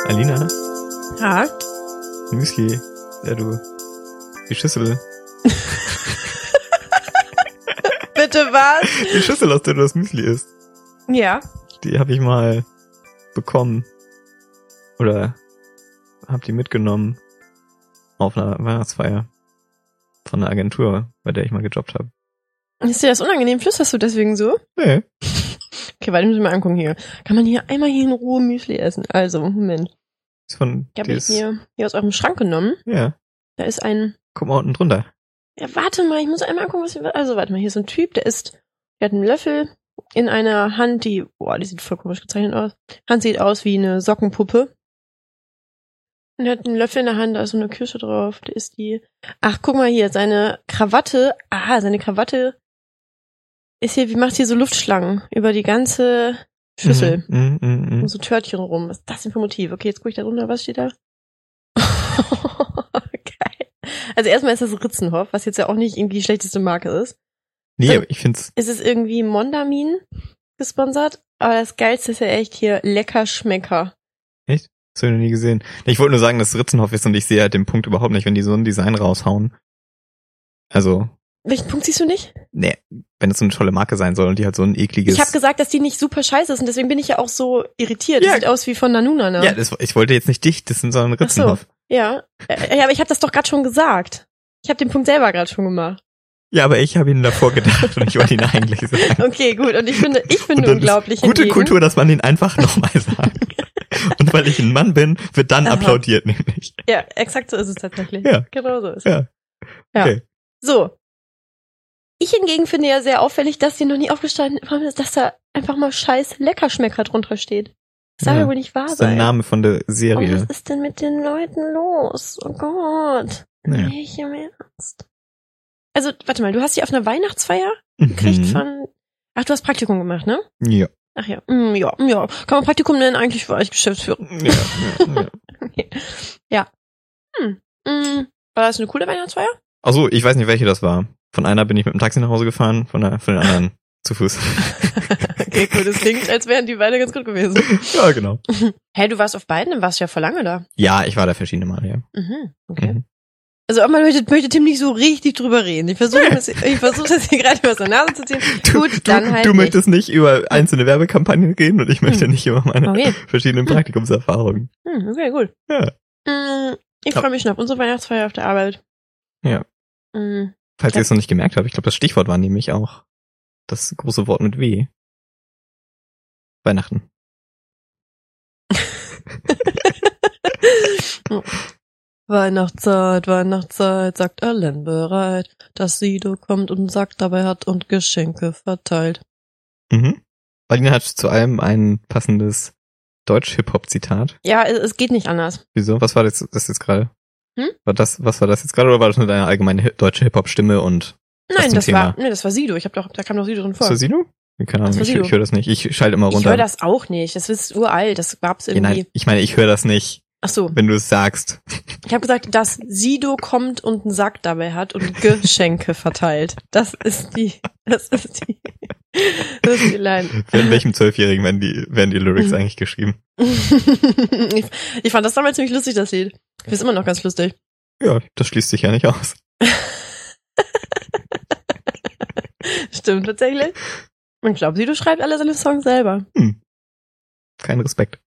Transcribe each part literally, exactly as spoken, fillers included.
Alina? Ja? Müsli. Ja, du. Die Schüssel. Bitte was? Die Schüssel, aus der du das Müsli isst. Ja. Die habe ich mal bekommen. Oder hab die mitgenommen auf einer Weihnachtsfeier von einer Agentur, bei der ich mal gejobbt habe. Ist dir das unangenehm? Flüsterst du deswegen so? Nee. Okay, warte, ich muss ich mal angucken hier. Kann man hier einmal hier in Ruhe Müsli essen? Also, Moment. Ist von, Ich habe ist, mir hier aus eurem Schrank genommen. Ja. Da ist ein... Guck mal unten drunter. Ja, warte mal, ich muss einmal angucken, was hier... Also, warte mal, hier ist ein Typ, der ist... Der hat einen Löffel in einer Hand, die... Boah, die sieht voll komisch gezeichnet aus. Hand sieht aus wie eine Sockenpuppe. Und er hat einen Löffel in der Hand, da ist so eine Kirsche drauf. Da ist die... Ach, guck mal hier, seine Krawatte... Ah, seine Krawatte... Ist hier, wie macht hier so Luftschlangen über die ganze Schüssel. Mm, mm, mm, Und so Törtchen rum. Was ist das denn für ein Motiv? Okay, jetzt gucke ich da drunter, was steht da? Geil. Also erstmal ist das Ritzenhoff, was jetzt ja auch nicht irgendwie die schlechteste Marke ist. Nee, Dann aber ich find's... ist es irgendwie Mondamin gesponsert, aber das Geilste ist ja echt hier lecker Schmecker. Echt? Das habe ich noch nie gesehen. Ich wollte nur sagen, dass Ritzenhoff ist und ich sehe halt den Punkt überhaupt nicht, wenn die so ein Design raushauen. Also... Welchen Punkt siehst du nicht? Nee, wenn es so eine tolle Marke sein soll und die halt so ein ekliges... Ich habe gesagt, dass die nicht super scheiße ist und deswegen bin ich ja auch so irritiert. Ja. Das sieht aus wie von Nanuna, ne? Ja, das, ich wollte jetzt nicht dich, das sind so ein Ritzenhoff. Ach so, ja. Äh, Ja, aber ich habe das doch gerade schon gesagt. Ich habe den Punkt selber gerade schon gemacht. Ja, aber ich habe ihn davor gedacht und ich wollte ihn eigentlich sagen. Okay, gut. Und ich finde, ich finde Und dann unglaublich ist gute hingegen, Kultur, dass man ihn einfach nochmal sagt. Und weil ich ein Mann bin, wird dann Aha. applaudiert nämlich. Ja, exakt so ist es tatsächlich. Ja. Genau so ist es. Ja. Ja. Okay. So. Ich hingegen finde ja sehr auffällig, dass dir noch nie aufgestanden ist, dass da einfach mal scheiß Leckerschmecker drunter steht. Das darf ja wohl nicht wahr Das ist der sein. Name von der Oh, Serie. was ist denn mit den Leuten los? Oh Gott. Ja. Nicht im Ernst. Also, warte mal, du hast die auf einer Weihnachtsfeier gekriegt Mhm. von... Ach, du hast Praktikum gemacht, ne? Ja. Ach ja, mm, ja, mm, ja. Kann man Praktikum nennen? Eigentlich war ich Geschäftsführer. Ja, ja, ja. Okay. Ja. Hm. Mm. War das eine coole Weihnachtsfeier? Achso, ich weiß nicht, welche das war. Von einer bin ich mit dem Taxi nach Hause gefahren, von der, von den anderen zu Fuß. Okay, cool. Das klingt, als wären die beide ganz gut gewesen. Ja, genau. Hey, du warst auf beiden, dann warst du ja vor lange da. Ja, ich war da verschiedene Male, ja. Mhm, okay. Mhm. Also man möchte, möchte Tim nicht so richtig drüber reden. Ich versuche das, ich versuche das hier gerade über seine Nase zu ziehen. Du, Gut, dann du, halt du nicht. möchtest nicht über einzelne Werbekampagnen reden und ich möchte Hm. nicht über meine Okay. verschiedenen Praktikumserfahrungen. Hm, okay, gut. Ja. Mm, Ich Ja. freue mich schon auf unsere Weihnachtsfeier auf der Arbeit. Ja. Mm, Falls Ja. ihr es noch nicht gemerkt habt, ich glaube, das Stichwort war nämlich auch das große Wort mit W. Weihnachten. Weihnachtszeit, Weihnachtszeit, sagt allen bereit, dass Sido kommt und einen Sack dabei hat und Geschenke verteilt. Mhm. Alina hat zu allem ein passendes Deutsch-Hip-Hop-Zitat. Ja, es, es geht nicht anders. Wieso? Was war das, das jetzt gerade? Hm? War das, was war das jetzt gerade oder war das nur deine allgemeine Hi- deutsche Hip-Hop-Stimme und Nein, zum das Thema? war, nee, das war Sido. Ich hab doch, da kam doch Sido drin vor. ist das Sido? Keine Ahnung, Das war ich, Sido. ich höre das nicht. Ich schalte immer Ich runter. höre das auch nicht. Das ist uralt. Das gab's ja, irgendwie. nein, ich meine, ich höre das nicht, Ach so. wenn du es sagst. Ich habe gesagt, dass Sido kommt und einen Sack dabei hat und Geschenke verteilt. Das ist die, das ist die, das ist die Line. Für in welchem Zwölfjährigen werden die, werden die Lyrics eigentlich geschrieben? ich, ich fand das damals ziemlich lustig, das Lied. Ich finde es immer noch ganz lustig. Ja, das schließt sich ja nicht aus. Stimmt tatsächlich. Und ich glaube, Sido schreibt alle seine Songs selber. Hm. Kein Respekt.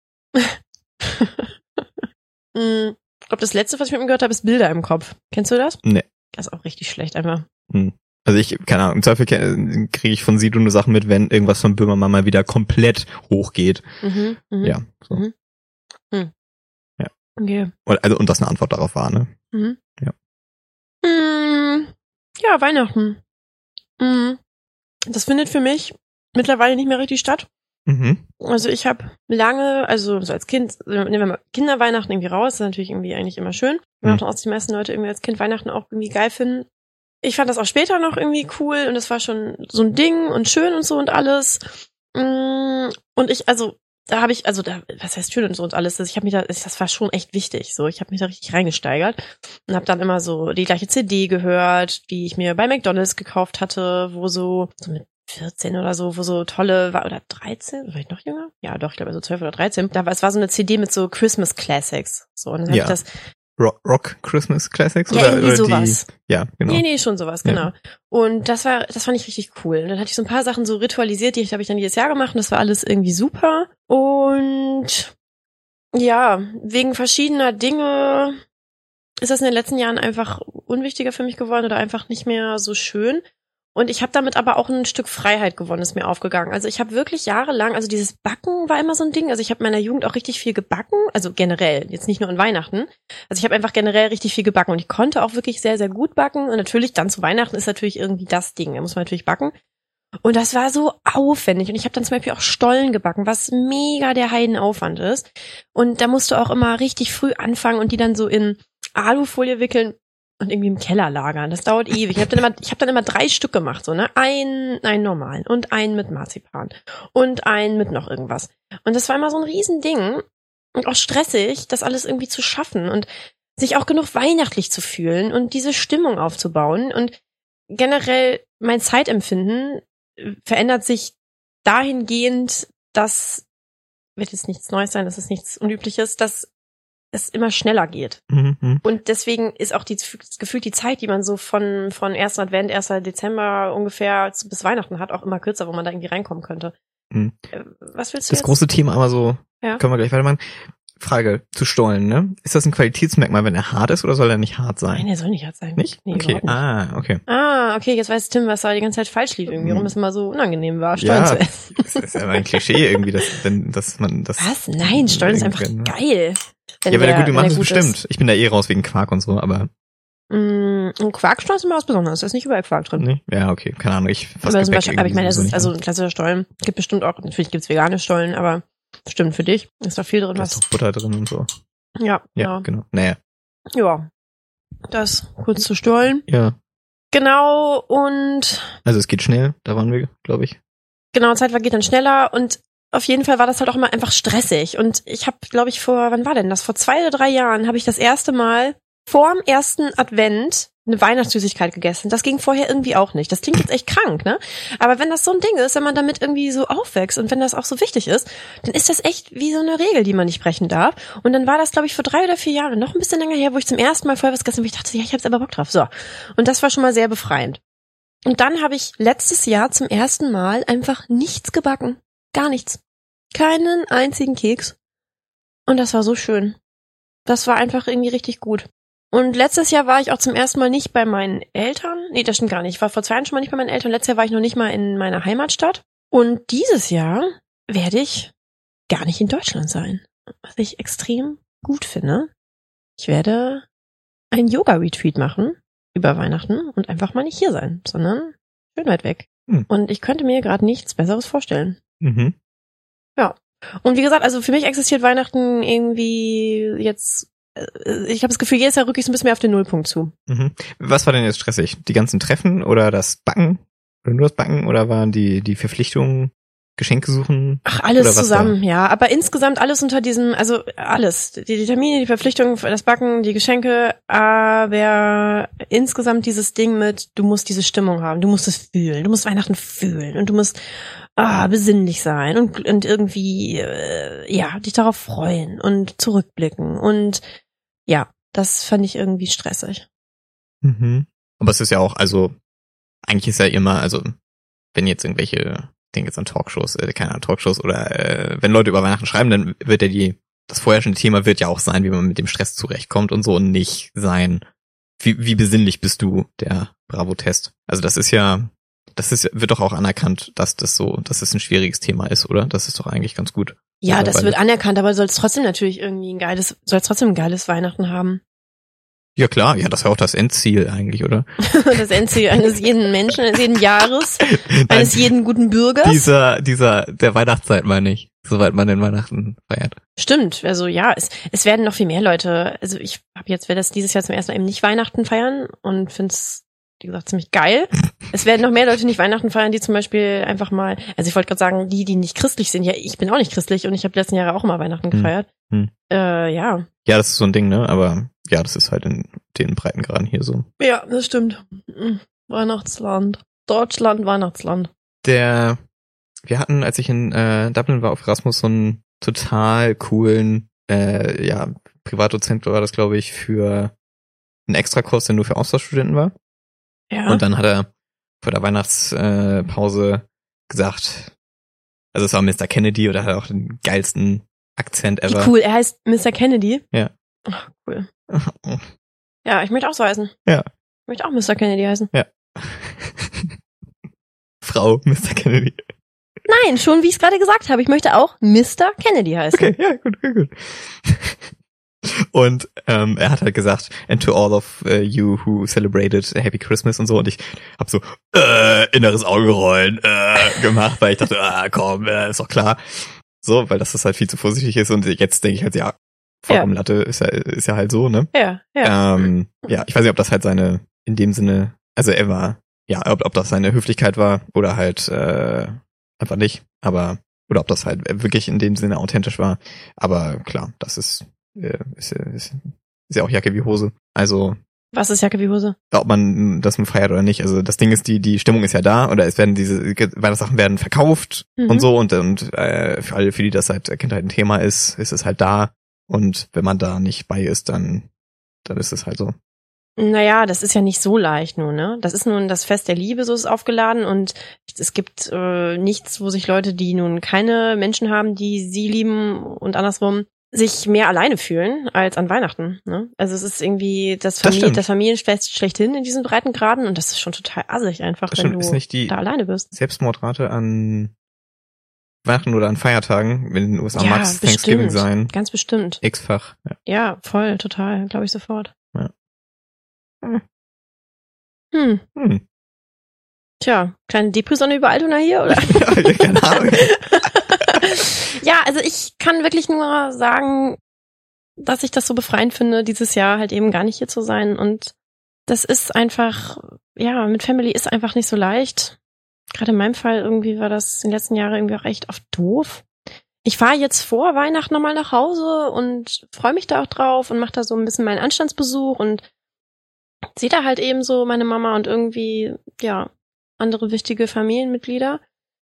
Mm, Ich glaube, das letzte, was ich mit ihm gehört habe, ist Bilder im Kopf. Kennst du das? Nee. Das ist auch richtig schlecht einfach. Hm. Also ich, keine Ahnung, im Zweifel kriege ich von Sido nur Sachen mit, wenn irgendwas von Böhmermann mal wieder komplett hochgeht. Mhm, mhm. Ja. So. Mhm. Hm. Ja. Okay. Und, also, und das eine Antwort darauf war, ne? Mhm. Ja. Mm, Ja, Weihnachten. Mm, Das findet für mich mittlerweile nicht mehr richtig statt. Mhm. Also ich habe lange, also so als Kind, nehmen wir mal Kinderweihnachten irgendwie raus, das ist natürlich irgendwie eigentlich immer schön. Wir Mhm. machen auch, dass die meisten Leute irgendwie als Kind Weihnachten auch irgendwie geil finden. Ich fand das auch später noch irgendwie cool und es war schon so ein Ding und schön und so und alles. Mm, Und ich, also da habe ich, also da, was heißt schön und so und alles, ich habe mich da, das war schon echt wichtig, so, ich habe mich da richtig reingesteigert und habe dann immer so die gleiche C D gehört, die ich mir bei McDonald's gekauft hatte, wo so, so mit vierzehn oder so, wo so tolle, war, oder dreizehn, vielleicht noch jünger? Ja, doch, ich glaube so zwölf oder dreizehn. Da war, es war so eine C D mit so Christmas Classics. So, und dann Ja. hab ich das, Rock, Rock Christmas Classics? ja, oder, irgendwie oder sowas. Die, ja, genau. Nee, nee, schon sowas, Ja. genau. Und das war, das fand ich richtig cool. Und dann hatte ich so ein paar Sachen so ritualisiert, die habe ich dann jedes Jahr gemacht und das war alles irgendwie super. Und ja, wegen verschiedener Dinge ist das in den letzten Jahren einfach unwichtiger für mich geworden oder einfach nicht mehr so schön. Und ich habe damit aber auch ein Stück Freiheit gewonnen, ist mir aufgegangen. Also ich habe wirklich jahrelang, also dieses Backen war immer so ein Ding. Also ich habe in meiner Jugend auch richtig viel gebacken, also generell, jetzt nicht nur an Weihnachten. Also ich habe einfach generell richtig viel gebacken und ich konnte auch wirklich sehr, sehr gut backen. Und natürlich dann zu Weihnachten ist natürlich irgendwie das Ding, da muss man natürlich backen. Und das war so aufwendig. Und ich habe dann zum Beispiel auch Stollen gebacken, was mega der Heidenaufwand ist. Und da musst du auch immer richtig früh anfangen und die dann so in Alufolie wickeln und irgendwie im Keller lagern. Das dauert ewig. Ich habe dann immer, ich habe dann immer drei Stück gemacht, so, ne? Einen, einen normalen und einen mit Marzipan und einen mit noch irgendwas. Und das war immer so ein Riesending und auch stressig, das alles irgendwie zu schaffen und sich auch genug weihnachtlich zu fühlen und diese Stimmung aufzubauen. Und generell mein Zeitempfinden verändert sich dahingehend, dass, wird jetzt nichts Neues sein, das ist nichts Unübliches, dass es immer schneller geht. Mhm. Und deswegen ist auch die, gefühlt die Zeit, die man so von, von ersten Advent, ersten Dezember ungefähr bis Weihnachten hat, auch immer kürzer, wo man da irgendwie reinkommen könnte. Mhm. Was willst du Das jetzt? große Thema aber so, Ja. können wir gleich weitermachen. Frage zu Stollen, ne? Ist das ein Qualitätsmerkmal, wenn er hart ist oder soll er nicht hart sein? Nein, der soll nicht hart sein. Nicht? Nee, Okay, überhaupt nicht. ah, okay. Ah, okay, jetzt weiß Tim, was da die ganze Zeit falsch lief irgendwie, warum es immer so unangenehm war, Stollen Ja, zu essen. das ist ja ein Klischee irgendwie, dass, wenn, dass man das... Was? Nein, Stollen ist einfach irgendwie- geil. Wenn Ja, wenn der, er gut gemacht wenn ist, der gut bestimmt. Ich bin da eh raus wegen Quark und so, aber... Mm, und Quarkstollen ist immer was Besonderes, da ist nicht überall Quark drin. Nee? Ja, okay, keine Ahnung, ich fass Aber, zum Gebäck Beispiel, aber ich meine, das irgendwie ist also sowieso ein klassischer Stollen. Gibt bestimmt auch, natürlich gibt's vegane Stollen, aber bestimmt für dich ist da viel drin, nicht. Da ist was. doch Butter drin und so. Ja, Ja, ja. genau. Naja. Ja. Das kurz zu Stollen. Ja. Genau, und Also es geht schnell, da waren wir, glaube ich. genau, Zeit vergeht dann schneller und auf jeden Fall war das halt auch immer einfach stressig. Und ich habe, glaube ich, vor, wann war denn das? Vor zwei oder drei Jahren habe ich das erste Mal vor dem ersten Advent eine Weihnachtssüßigkeit gegessen. Das ging vorher irgendwie auch nicht. Das klingt jetzt echt krank, ne? Aber wenn das so ein Ding ist, wenn man damit irgendwie so aufwächst und wenn das auch so wichtig ist, dann ist das echt wie so eine Regel, die man nicht brechen darf. Und dann war das, glaube ich, vor drei oder vier Jahren, noch ein bisschen länger her, wo ich zum ersten Mal vorher was gegessen habe, wo ich dachte, ja, ich habe aber Bock drauf. So. Und das war schon mal sehr befreiend. Und dann habe ich letztes Jahr zum ersten Mal einfach nichts gebacken. Gar nichts. Keinen einzigen Keks. Und das war so schön. Das war einfach irgendwie richtig gut. Und letztes Jahr war ich auch zum ersten Mal nicht bei meinen Eltern. Nee, das stimmt gar nicht. Ich war vor zwei Jahren schon mal nicht bei meinen Eltern. Letztes Jahr war ich noch nicht mal in meiner Heimatstadt. Und dieses Jahr werde ich gar nicht in Deutschland sein. Was ich extrem gut finde. Ich werde ein Yoga-Retreat machen über Weihnachten und einfach mal nicht hier sein, sondern schön weit weg. Hm. Und ich könnte mir gerade nichts Besseres vorstellen. Mhm. Und wie gesagt, also für mich existiert Weihnachten irgendwie jetzt, äh, ich habe das Gefühl, jedes Jahr rücke ich so ein bisschen mehr auf den Nullpunkt zu. Mhm. Was war denn jetzt stressig? Die ganzen Treffen oder das Backen? Oder nur das Backen? Oder waren die, die Verpflichtungen, Geschenke suchen? Ach, alles Oder was zusammen, ja. Aber insgesamt alles unter diesem, also alles. Die, die Termine, die Verpflichtungen, das Backen, die Geschenke, aber insgesamt dieses Ding mit, du musst diese Stimmung haben, du musst es fühlen, du musst Weihnachten fühlen und du musst ah, besinnlich sein und, und irgendwie, äh, ja, dich darauf freuen und zurückblicken und ja, das fand ich irgendwie stressig. Mhm. Aber es ist ja auch, also, eigentlich ist ja immer, also, wenn jetzt irgendwelche, ich denke jetzt an Talkshows, äh, keine Ahnung, Talkshows oder äh, wenn Leute über Weihnachten schreiben, dann wird ja die, das vorherrschende Thema wird ja auch sein, wie man mit dem Stress zurechtkommt und so und nicht sein, wie, wie besinnlich bist du, der Bravo-Test. Also das ist ja, das ist, wird doch auch anerkannt, dass das so, dass es ein schwieriges Thema ist, oder? Das ist doch eigentlich ganz gut. Ja, das Weil- wird anerkannt, aber soll es trotzdem natürlich irgendwie ein geiles, soll es trotzdem ein geiles Weihnachten haben. Ja klar, ja, das ist ja auch das Endziel eigentlich, oder? Das Endziel eines jeden Menschen, eines jeden Jahres, eines Nein, jeden guten Bürgers. dieser, dieser, der Weihnachtszeit meine ich, soweit man den Weihnachten feiert. Stimmt, also ja, es, es werden noch viel mehr Leute, also ich habe jetzt, werde das dieses Jahr zum ersten Mal eben nicht Weihnachten feiern und finde es, wie gesagt, ziemlich geil. Es werden noch mehr Leute nicht Weihnachten feiern, die zum Beispiel einfach mal, also ich wollte gerade sagen, die, die nicht christlich sind, ja, ich bin auch nicht christlich und ich habe die letzten Jahre auch immer Weihnachten gefeiert. Hm. Äh, ja. Ja, das ist so ein Ding, ne? Aber ja, das ist halt in den Breitengraden hier so. Ja, das stimmt. Weihnachtsland. Deutschland, Weihnachtsland. der, wir hatten, als ich in äh, Dublin war auf Erasmus, so einen total coolen, äh, ja, Privatdozent war das, glaube ich, für einen Extrakurs, der nur für Austauschstudenten war. Ja. Und dann hat er vor der Weihnachtspause gesagt, also es war Mister Kennedy oder hat auch den geilsten Akzent ever. Wie cool, er heißt Mister Kennedy? Ja. Ach, cool. Ja, ich möchte auch so heißen. Ja. Ich möchte auch Mister Kennedy heißen. Ja. Frau Mister Kennedy. Nein, schon wie ich es gerade gesagt habe. Ich möchte auch Mister Kennedy heißen. Okay, ja, gut, gut, gut. Und ähm, er hat halt gesagt, and to all of uh, you who celebrated a Happy Christmas und so. Und ich hab so äh, inneres Augenrollen äh, gemacht, weil ich dachte, ah, komm, äh, ist doch klar. So, weil das ist halt viel zu vorsichtig ist. Und jetzt denke ich halt, ja, vollkommen Ja. Latte ist ja, ist ja halt so, ne? Ja, ja. Ähm, ja, ich weiß nicht, ob das halt seine, in dem Sinne, also er war, ja, ob, ob das seine Höflichkeit war oder halt äh, einfach nicht, aber, oder ob das halt wirklich in dem Sinne authentisch war. Aber klar, das ist, äh, ist, ist, ist ja auch Jacke wie Hose. Also, Was ist Jacke wie Hose? ob man das feiert oder nicht. Also das Ding ist, die die Stimmung ist ja da oder es werden diese Weihnachtssachen werden verkauft Mhm. und so und und äh, für alle, für die das seit der Kindheit ein Thema ist, ist es halt da. Und wenn man da nicht bei ist, dann dann ist es halt so. Naja, das ist ja nicht so leicht nun, ne? Das ist nun das Fest der Liebe, so ist es aufgeladen und es gibt äh, nichts, wo sich Leute, die nun keine Menschen haben, die sie lieben und andersrum, sich mehr alleine fühlen als an Weihnachten, ne? Also es ist irgendwie das, Das Familie, stimmt. das Familienfest schlechthin in diesen Breitengraden und das ist schon total assig einfach, Das wenn stimmt, ist du nicht die da alleine bist. Selbstmordrate an Weihnachten oder an Feiertagen, wenn in den U S A Ja, mag es Thanksgiving bestimmt. sein, Ganz bestimmt. x-fach. Ja. Ja, voll, total, glaube ich sofort. Ja. Hm, Hm. tja, kleine Depri-Sonne über Altona hier, oder? Ja, keine Ahnung. Ja, also ich kann wirklich nur sagen, dass ich das so befreiend finde, dieses Jahr halt eben gar nicht hier zu sein. Und das ist einfach, ja, mit Family ist einfach nicht so leicht. Gerade in meinem Fall irgendwie war das in den letzten Jahren irgendwie auch echt oft doof. Ich fahre jetzt vor Weihnachten nochmal nach Hause und freue mich da auch drauf und mache da so ein bisschen meinen Anstandsbesuch und sehe da halt eben so meine Mama und irgendwie, ja, andere wichtige Familienmitglieder.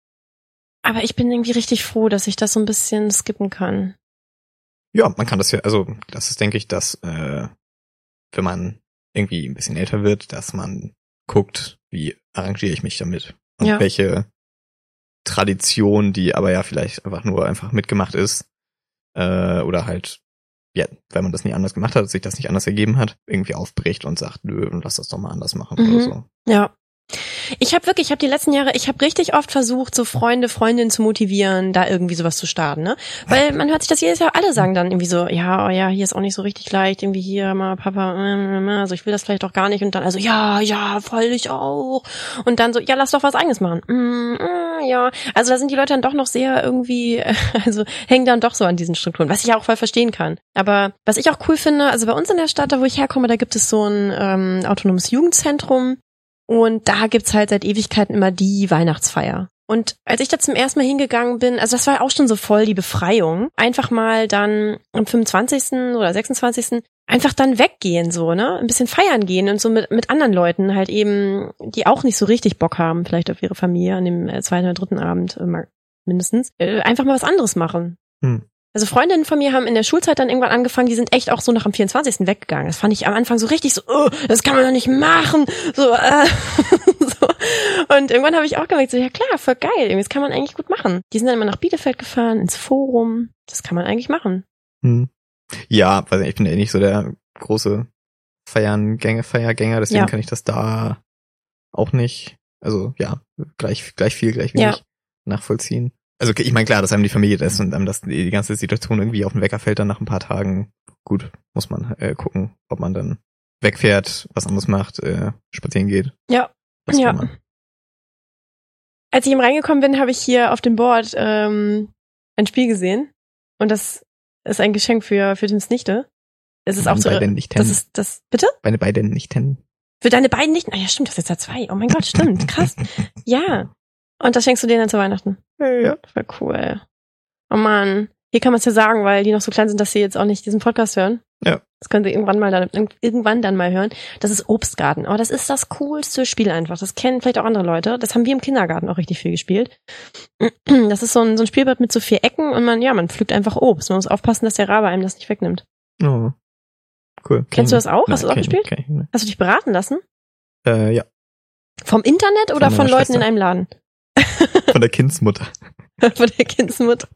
Aber ich bin irgendwie richtig froh, dass ich das so ein bisschen skippen kann. Ja, man kann das ja, also das ist, denke ich, dass äh, wenn man irgendwie ein bisschen älter wird, dass man guckt, wie arrangiere ich mich damit und Ja. welche Tradition, die aber ja vielleicht einfach nur einfach mitgemacht ist äh, oder halt, ja, weil man das nie anders gemacht hat, sich das nicht anders ergeben hat, irgendwie aufbricht und sagt, nö, lass das doch mal anders machen Mhm. oder so. Ja. Ich habe wirklich, ich habe die letzten Jahre, ich habe richtig oft versucht, so Freunde, Freundinnen zu motivieren, da irgendwie sowas zu starten, ne? Weil man hört sich das jedes Jahr, alle sagen dann irgendwie so, ja, oh ja, hier ist auch nicht so richtig leicht, irgendwie hier mal Papa, äh, äh, also ich will das vielleicht auch gar nicht und dann also ja, ja, voll ich auch und dann so, ja, lass doch was Eigenes machen. Mm, mm, ja, also da sind die Leute dann doch noch sehr irgendwie, also hängen dann doch so an diesen Strukturen, was ich auch voll verstehen kann. Aber was ich auch cool finde, also bei uns in der Stadt, da wo ich herkomme, da gibt es so ein ähm, autonomes Jugendzentrum. Und da gibt's halt seit Ewigkeiten immer die Weihnachtsfeier. Und als ich da zum ersten Mal hingegangen bin, also das war auch schon so voll die Befreiung, einfach mal dann am fünfundzwanzigsten oder sechsundzwanzigsten einfach dann weggehen so, ne? Ein bisschen feiern gehen und so mit mit anderen Leuten halt eben, die auch nicht so richtig Bock haben, vielleicht auf ihre Familie an dem äh, zweiten oder dritten Abend äh, mal mindestens, äh, einfach mal was anderes machen. Hm. Also Freundinnen von mir haben in der Schulzeit dann irgendwann angefangen, die sind echt auch so nach dem vierundzwanzigsten weggegangen. Das fand ich am Anfang so richtig so, oh, das kann man doch nicht machen. So, äh, so. Und irgendwann habe ich auch gemerkt, so, ja klar, voll geil, das kann man eigentlich gut machen. Die sind dann immer nach Bielefeld gefahren, ins Forum. Das kann man eigentlich machen. Hm. Ja, weiß nicht, ich bin ja nicht so der große Feiern-Gänge, Feiergänger, deswegen Ja. kann ich das da auch nicht, also ja, gleich gleich viel, gleich wenig Ja. nachvollziehen. Also ich meine, klar, dass einem die Familie ist und einem das die ganze Situation irgendwie auf den Wecker fällt dann nach ein paar Tagen. Gut, muss man äh, gucken, ob man dann wegfährt, was anderes macht, äh, spazieren geht. Ja. Was Ja. auch immer. Als ich eben reingekommen bin, habe ich hier auf dem Board ähm, ein Spiel gesehen. Und das ist ein Geschenk für für Tims Nichte. Es ist auch Meine so, beiden Nichten. das ist das, bitte? Meine beiden Nichten. Für deine beiden Nichten? Ah ja, stimmt, das ist ja zwei. Oh mein Gott, stimmt, krass. Ja. Und das schenkst du denen dann zu Weihnachten? Ja. Voll cool. Oh Mann. Hier kann man es ja sagen, weil die noch so klein sind, dass sie jetzt auch nicht diesen Podcast hören. Ja. Das könnt ihr irgendwann mal dann, irgendwann dann mal hören. Das ist Obstgarten. Aber das ist das coolste Spiel einfach. Das kennen vielleicht auch andere Leute. Das haben wir im Kindergarten auch richtig viel gespielt. Das ist so ein, so ein Spielbrett mit so vier Ecken und man, ja, man pflückt einfach Obst. Man muss aufpassen, dass der Rabe einem das nicht wegnimmt. Oh. Cool. Kennst du das auch? Hast Nein, du das auch kenn ich gespielt? nicht, kenn ich nicht. Hast du dich beraten lassen? Äh, ja. Vom Internet oder Von von, meiner Leuten Schwester. in einem Laden? Von der Kindsmutter. Von der Kindsmutter.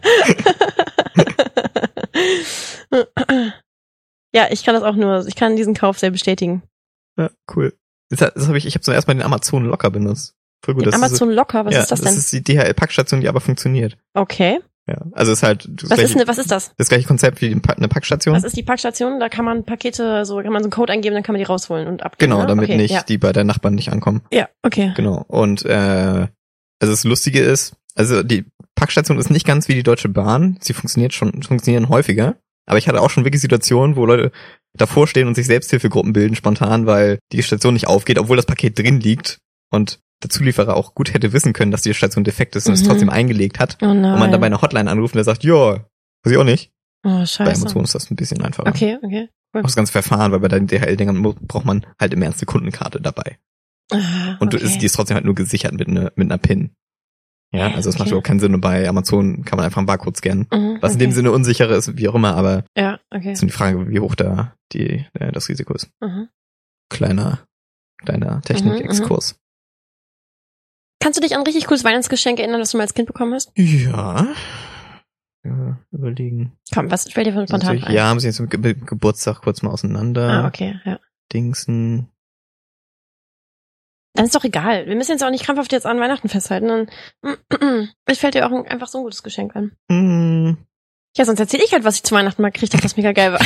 Ja, ich kann das auch nur, ich kann diesen Kauf sehr bestätigen. Ja, cool. Das, das habe ich, ich habe zum ersten Mal den Amazon Locker benutzt. Voll gut. Den Das Amazon Locker, was ist, ist das ja, denn? Das ist die D H L-Packstation, die aber funktioniert. Okay. Ja, also ist halt das, Was gleiche, ist, ne, was ist das? das gleiche Konzept wie die Pa- eine Packstation. Was ist die Packstation? Da kann man Pakete, so kann man so einen Code eingeben, dann kann man die rausholen und abgeben. Genau, ne? damit okay, nicht ja. die bei der Nachbarn nicht ankommen. Ja, okay. Genau. Und äh, also das Lustige ist, also die Packstation ist nicht ganz wie die Deutsche Bahn. Sie funktioniert schon, funktionieren häufiger. Aber ich hatte auch schon wirklich Situationen, wo Leute davor stehen und sich Selbsthilfegruppen bilden spontan, weil die Station nicht aufgeht, obwohl das Paket drin liegt und der Zulieferer auch gut hätte wissen können, dass die Station defekt ist und es Mhm. trotzdem eingelegt hat. Oh nein. Und man dann bei einer Hotline anruft und der sagt, ja, weiß ich auch nicht. Oh, Bei scheiße. Amazon ist das ein bisschen einfacher. Okay, okay. Auch das ganze Verfahren, weil bei den D H L-Dingern mu- braucht man halt im Ernst eine Kundenkarte dabei. Ah, Und du okay. ist, die ist trotzdem halt nur gesichert mit einer mit einer PIN. Ja, also es macht Okay. überhaupt keinen Sinn. Und bei Amazon kann man einfach einen Barcode scannen. Mhm, Was in okay. dem Sinne unsicherer ist, wie auch immer, aber Ja, okay. ist nur die Frage, wie hoch da die, äh, das Risiko ist. Mhm. Kleiner, kleiner Technik-Exkurs. Kannst du dich an ein richtig cooles Weihnachtsgeschenk erinnern, das du mal als Kind bekommen hast? Ja. ja. Überlegen. Komm, was fällt dir von spontan Natürlich, ein? ja, haben sie jetzt zum Ge Geburtstag kurz mal auseinander. Ah, okay, ja. Dingsen. Dann ist doch egal. Wir müssen jetzt auch nicht krampfhaft jetzt an Weihnachten festhalten. Dann es fällt dir auch ein, einfach so ein gutes Geschenk an. Hm. Ja, sonst erzähle ich halt, was ich zu Weihnachten mal gekriegt habe, das mega geil war.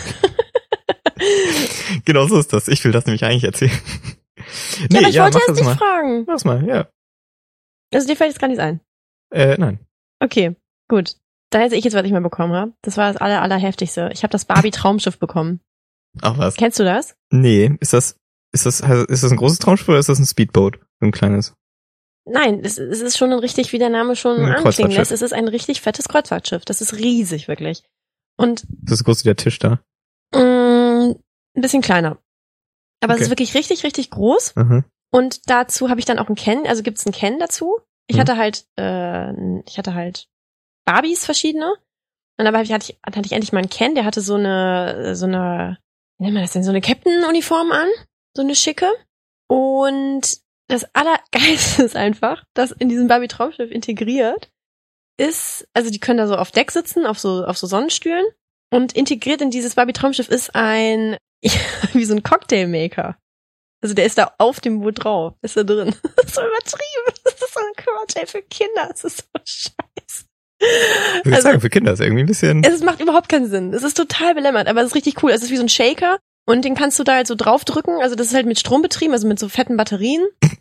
Genau so ist das. Ich will das nämlich eigentlich erzählen. ja, aber ich wollte mach jetzt das dich mal. fragen. Mach's mal, ja. Also dir fällt jetzt gar nichts ein. Äh, nein. Okay, gut. Dann erzähle ich jetzt, was ich mal bekommen habe. Das war das aller, allerheftigste. Ich habe das Barbie-Traumschiff bekommen. Ach was. Kennst du das? Nee, ist das, ist das, ist das ein großes Traumschiff oder ist das ein Speedboat? So ein kleines. Nein, es, es ist schon ein richtig, wie der Name schon Ein anklingen Kreuzfahrtschiff. lässt. Es ist ein richtig fettes Kreuzfahrtschiff. Das ist riesig, wirklich. Und Ist das so groß wie der Tisch da? mh, ein bisschen kleiner. Aber es Okay. ist wirklich richtig, richtig groß. Mhm. Und dazu habe ich dann auch ein Ken, also gibt's ein Ken dazu. Ich Mhm. hatte halt, äh, ich hatte halt Barbies verschiedene. Und dabei hatte ich, hatte ich endlich mal einen Ken, der hatte so eine, so eine, wie nennt man das denn, so eine Captain-Uniform an. So eine schicke. Und das Allergeilste ist einfach, dass in diesem Barbie-Traumschiff integriert ist, also die können da so auf Deck sitzen, auf so, auf so Sonnenstühlen. Und integriert in dieses Barbie-Traumschiff ist ein, wie so ein Cocktailmaker. Also der ist da auf dem Boot drauf, ist da drin. Das ist so übertrieben. Das ist so ein Quatsch, ey, für Kinder. Das ist so scheiße. Ich würde Also- sagen, für Kinder ist irgendwie ein bisschen. Es macht überhaupt keinen Sinn. Es ist total belämmert, aber es ist richtig cool. Es ist wie so ein Shaker und den kannst du da halt so draufdrücken. Also das ist halt mit Strom betrieben, also mit so fetten Batterien.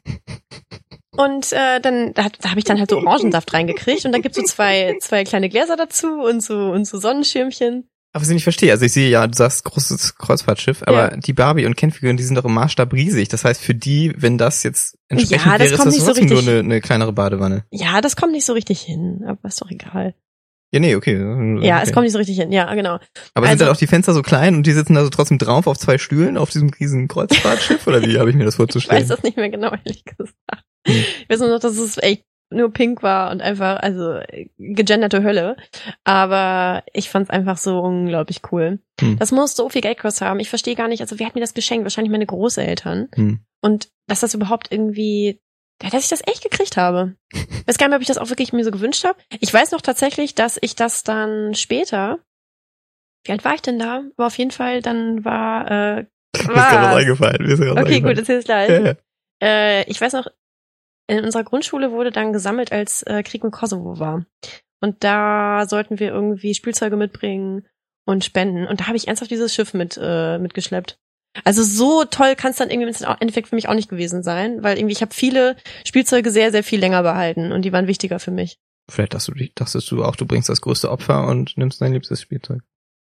Und äh, dann da, da habe ich dann halt so Orangensaft reingekriegt und da gibt's so zwei zwei kleine Gläser dazu und so und so Sonnenschirmchen. Aber was ich nicht verstehe, also ich sehe ja, du sagst großes Kreuzfahrtschiff, aber Ja. die Barbie und Ken-Figuren, die sind doch im Maßstab riesig. Das heißt, für die, wenn das jetzt entsprechend Ja, das wäre, ist kommt das nicht so trotzdem nur richtig- eine, eine kleinere Badewanne. Ja, das kommt nicht so richtig hin, aber ist doch egal. Ja, nee, okay. Ja, okay. es kommt nicht so richtig hin. Ja, genau. Aber sind also- dann auch die Fenster so klein und die sitzen da so trotzdem drauf auf zwei Stühlen auf diesem riesen Kreuzfahrtschiff? Oder wie habe ich mir das Ich vorzustellen? weiß das nicht mehr genau, ehrlich gesagt. Hm. Ich weiß nur noch, dass es echt nur pink war und einfach, also gegenderte Hölle. Aber ich fand's einfach so unglaublich cool. Hm. Das muss so viel Geld gekostet haben. Ich verstehe gar nicht, also wer hat mir das geschenkt? Wahrscheinlich meine Großeltern. Hm. Und dass das überhaupt irgendwie, ja, dass ich das echt gekriegt habe. Ich weiß gar nicht mehr, ob ich das auch wirklich mir so gewünscht habe. Ich weiß noch tatsächlich, dass ich das dann später, wie alt war ich denn da? War auf jeden Fall, dann war, äh, Mir ist gerade was was? eingefallen. Mir ist gerade was Okay, gut, eingefallen. erzähl es gleich. Ja, ja. Äh, ich weiß noch, in unserer Grundschule wurde dann gesammelt, als äh, Krieg im Kosovo war. Und da sollten wir irgendwie Spielzeuge mitbringen und spenden. Und da habe ich ernsthaft dieses Schiff mit äh, mitgeschleppt. Also so toll kann es dann irgendwie im Endeffekt für mich auch nicht gewesen sein, weil irgendwie ich habe viele Spielzeuge sehr, sehr viel länger behalten und die waren wichtiger für mich. Vielleicht dachtest du, dachtest du auch, du bringst das größte Opfer und nimmst dein liebstes Spielzeug.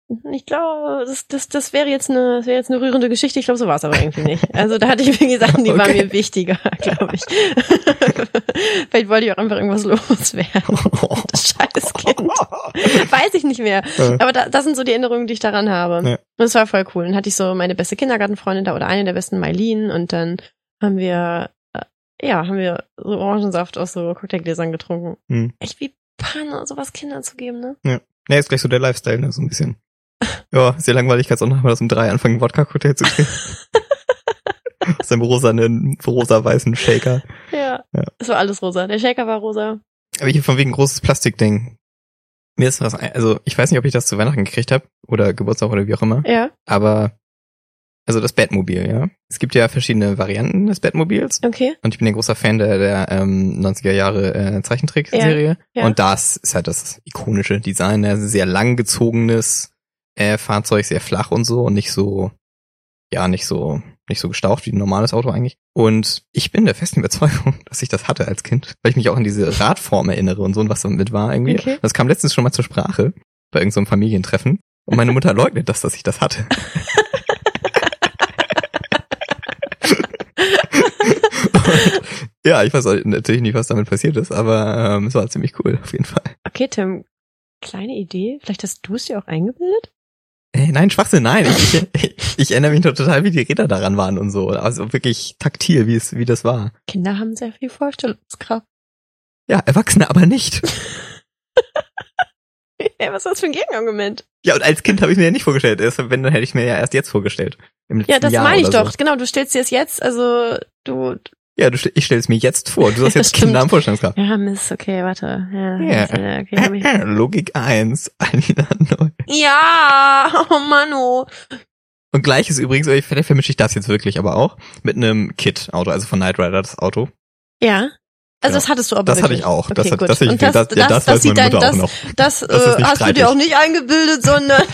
Ich glaube, das, das, das wäre jetzt eine, das wäre jetzt eine rührende Geschichte. Ich glaube, so war es aber irgendwie nicht. Also da hatte ich irgendwie Sachen, die okay. waren mir wichtiger, glaube ich. Vielleicht wollte ich auch einfach irgendwas loswerden. Das scheiß Kind. Weiß ich nicht mehr. Aber da, das sind so die Erinnerungen, die ich daran habe. Ja. Und es war voll cool. Dann hatte ich so meine beste Kindergartenfreundin da oder eine der besten, Mailin. Und dann haben wir, ja, haben wir so Orangensaft aus so Cocktailgläsern getrunken. Hm. Echt wie Panne, sowas Kindern zu geben, ne? Ja. Ja, ist gleich so der Lifestyle, ne, so ein bisschen. Ja, sehr langweilig, kannst auch noch mal das um drei anfangen, Wodka-Cocktail zu trinken. Aus dem rosanen, rosa-weißen Shaker. Ja, ja, es war alles rosa. Der Shaker war rosa. Aber hier von wegen großes Plastikding. Mir ist was, also ich weiß nicht, ob ich das zu Weihnachten gekriegt habe oder Geburtstag oder wie auch immer. Ja. Aber, also das Batmobil, ja. Es gibt ja verschiedene Varianten des Batmobils. Okay. Und ich bin ein großer Fan der, der ähm, neunziger Jahre äh, Zeichentrickserie. Ja. Ja. Und das ist halt das ikonische Design, ein sehr langgezogenes äh, Fahrzeug, sehr flach und so und nicht so, ja, nicht so, nicht so gestaucht wie ein normales Auto eigentlich. Und ich bin der festen Überzeugung, dass ich das hatte als Kind, weil ich mich auch an diese Radform erinnere und so und was damit war irgendwie. Okay. Das kam letztens schon mal zur Sprache bei irgendeinem so Familientreffen und meine Mutter leugnet das, dass ich das hatte. Und, ja, ich weiß natürlich nicht, was damit passiert ist, aber ähm, es war ziemlich cool, auf jeden Fall. Okay, Tim, kleine Idee, vielleicht hast du es dir auch eingebildet? Hey, nein, Schwachsinn, nein. Ich, ich, ich erinnere mich noch total, wie die Räder daran waren und so. Also wirklich taktil, wie es, wie das war. Kinder haben sehr viel Vorstellungskraft. Ja, Erwachsene aber nicht. Hey, was ist das für ein Gegenargument? Ja, und als Kind habe ich mir ja nicht vorgestellt. Erst wenn, dann hätte ich mir ja erst jetzt vorgestellt. Im letzten ja, das Jahr meine ich doch. So. Genau, du stellst dir es jetzt, also du... Ja, du, ich stelle es mir jetzt vor. Du hast jetzt Kinder am Vorstellungskraft. Ja, Mist, okay, warte. Ja, yeah. okay, hab ich... Logik eins, Alina neu. Ja, oh Manu. Und gleiches übrigens, vielleicht vermische ich das jetzt wirklich aber auch, mit einem Kit-Auto, also von Knight Rider, das Auto. Ja. Also ja. Das hattest du aber Das wirklich. hatte ich auch. Okay, das, hat, gut. das, ich, Und das, das, das, ja, das, das, das sieht meine Mutter dein, auch noch. Das, das, das äh, hast streitig. Du dir auch nicht eingebildet, sondern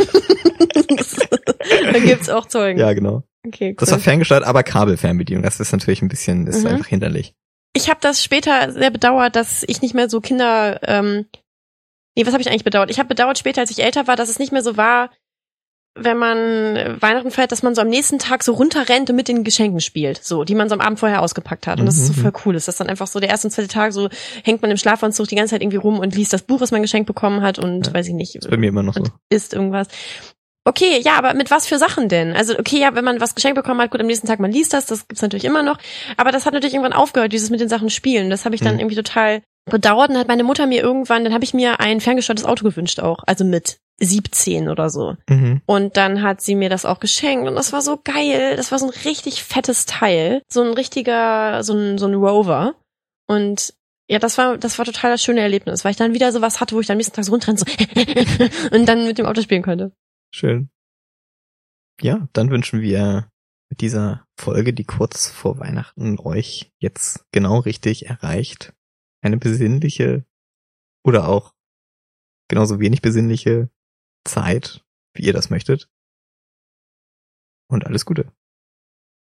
da gibt's auch Zeugen. Ja, genau. Okay, cool. Das war ferngesteuert, aber Kabelfernbedienung. Das ist natürlich ein bisschen, ist mhm. einfach hinderlich. Ich habe das später sehr bedauert, dass ich nicht mehr so Kinder, ähm, nee, was habe ich eigentlich bedauert? Ich habe bedauert später, als ich älter war, dass es nicht mehr so war, wenn man Weihnachten feiert, dass man so am nächsten Tag so runterrennt und mit den Geschenken spielt, so, die man so am Abend vorher ausgepackt hat. Und das mhm. ist so voll cool. Ist das dann einfach so der erste und zweite Tag, so hängt man im Schlafanzug die ganze Zeit irgendwie rum und liest das Buch, was man geschenkt bekommen hat und ja, weiß ich nicht. Ist bei mir immer noch so. Isst irgendwas. Okay, ja, aber mit was für Sachen denn? Also okay, ja, wenn man was geschenkt bekommen hat, gut, am nächsten Tag, man liest das, das gibt's natürlich immer noch. Aber das hat natürlich irgendwann aufgehört, dieses mit den Sachen spielen. Das habe ich dann mhm. irgendwie total bedauert. Und dann hat meine Mutter mir irgendwann, dann habe ich mir ein ferngesteuertes Auto gewünscht auch, also mit siebzehn oder so. Mhm. Und dann hat sie mir das auch geschenkt und das war so geil. Das war so ein richtig fettes Teil. So ein richtiger, so ein, so ein Rover. Und ja, das war, das war total das schöne Erlebnis, weil ich dann wieder sowas hatte, wo ich dann am nächsten Tag so runterrenne so und dann mit dem Auto spielen konnte. Schön. Ja, dann wünschen wir mit dieser Folge, die kurz vor Weihnachten euch jetzt genau richtig erreicht, eine besinnliche oder auch genauso wenig besinnliche Zeit, wie ihr das möchtet. Und alles Gute.